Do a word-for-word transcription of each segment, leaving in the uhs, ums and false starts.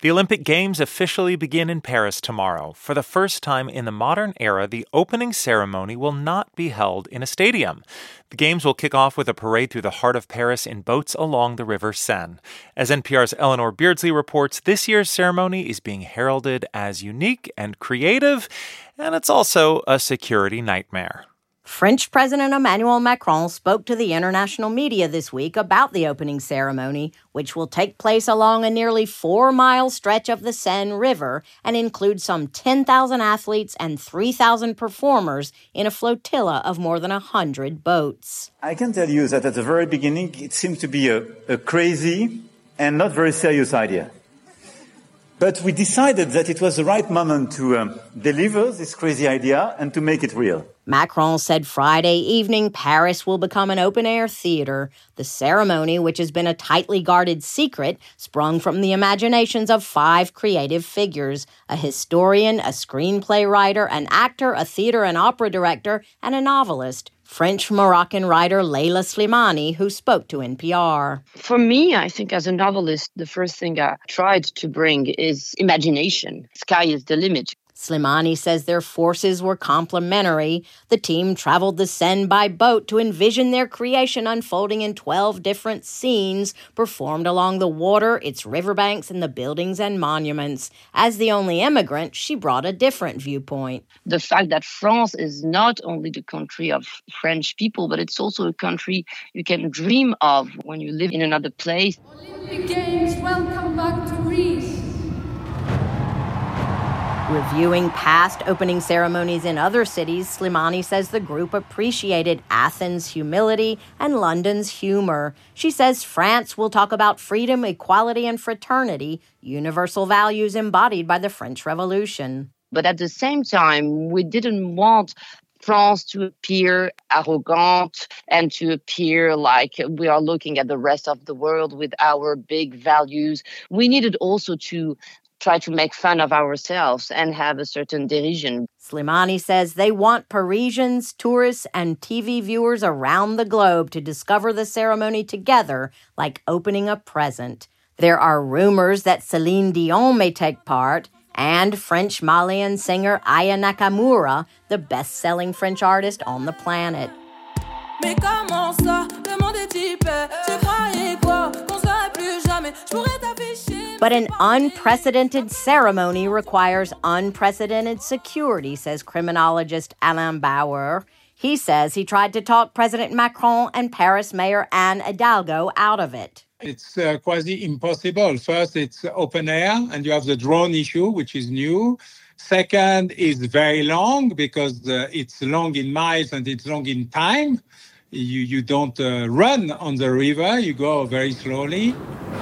The Olympic Games officially begin in Paris tomorrow. For the first time in the modern era, the opening ceremony will not be held in a stadium. The Games will kick off with a parade through the heart of Paris in boats along the River Seine. As N P R's Eleanor Beardsley reports, this year's ceremony is being heralded as unique and creative, and it's also a security nightmare. French President Emmanuel Macron spoke to the international media this week about the opening ceremony, which will take place along a nearly four-mile stretch of the Seine River and include some ten thousand athletes and three thousand performers in a flotilla of more than one hundred boats. I can tell you that at the very beginning, it seemed to be a, a crazy and not very serious idea. But we decided that it was the right moment to um, deliver this crazy idea and to make it real. Macron said Friday evening Paris will become an open-air theater. The ceremony, which has been a tightly guarded secret, sprung from the imaginations of five creative figures: a historian, a screenplay writer, an actor, a theater and opera director, and a novelist. French-Moroccan writer Leila Slimani, who spoke to N P R. For me, I think as a novelist, the first thing I tried to bring is imagination. Sky is the limit. Slimani says their forces were complementary. The team traveled the Seine by boat to envision their creation unfolding in twelve different scenes performed along the water, its riverbanks, and the buildings and monuments. As the only immigrant, she brought a different viewpoint. The fact that France is not only the country of French people, but it's also a country you can dream of when you live in another place. Olympic Games, welcome back to Greece. Reviewing past opening ceremonies in other cities, Slimani says the group appreciated Athens' humility and London's humor. She says France will talk about freedom, equality, and fraternity, universal values embodied by the French Revolution. But at the same time, we didn't want France to appear arrogant and to appear like we are looking at the rest of the world with our big values. We needed also to try to make fun of ourselves and have a certain derision. Slimani says they want Parisians, tourists, and T V viewers around the globe to discover the ceremony together, like opening a present. There are rumors that Celine Dion may take part, and French-Malian singer Aya Nakamura, the best-selling French artist on the planet. But an unprecedented ceremony requires unprecedented security, says criminologist Alain Bauer. He says he tried to talk President Macron and Paris Mayor Anne Hidalgo out of it. It's uh, quasi impossible. First, it's open air, and you have the drone issue, which is new. Second, is very long because uh, it's long in miles and it's long in time. You, you don't uh, run on the river, you go very slowly.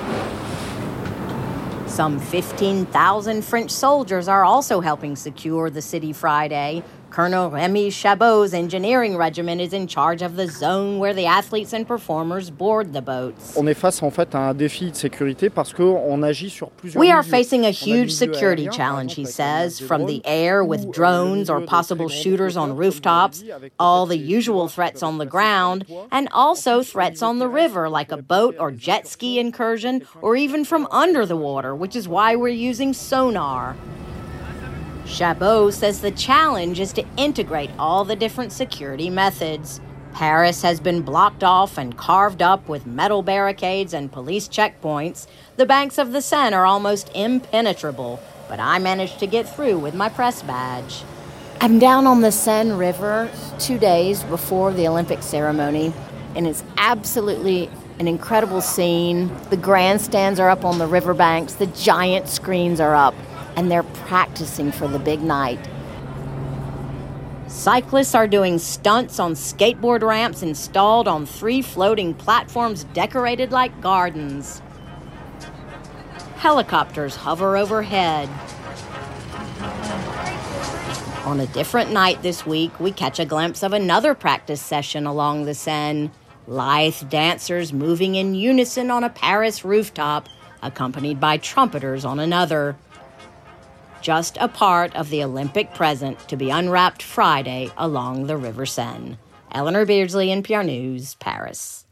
Some fifteen thousand French soldiers are also helping secure the city Friday. Colonel Remy Chabot's engineering regiment is in charge of the zone where the athletes and performers board the boats. On est face en fait à un défi de sécurité parce que on agit sur plusieurs. We are facing a huge security challenge, he says, from the air with drones or possible shooters on rooftops, all the usual threats on the ground, and also threats on the river like a boat or jet ski incursion, or even from under the water, which is why we're using sonar. Chabot says the challenge is to integrate all the different security methods. Paris has been blocked off and carved up with metal barricades and police checkpoints. The banks of the Seine are almost impenetrable, but I managed to get through with my press badge. I'm down on the Seine River two days before the Olympic ceremony, and it's absolutely an incredible scene. The grandstands are up on the riverbanks, the giant screens are up, and they're practicing for the big night. Cyclists are doing stunts on skateboard ramps installed on three floating platforms decorated like gardens. Helicopters hover overhead. On a different night this week, we catch a glimpse of another practice session along the Seine. Lithe dancers moving in unison on a Paris rooftop, accompanied by trumpeters on another. Just a part of the Olympic present to be unwrapped Friday along the River Seine. Eleanor Beardsley, N P R News, Paris.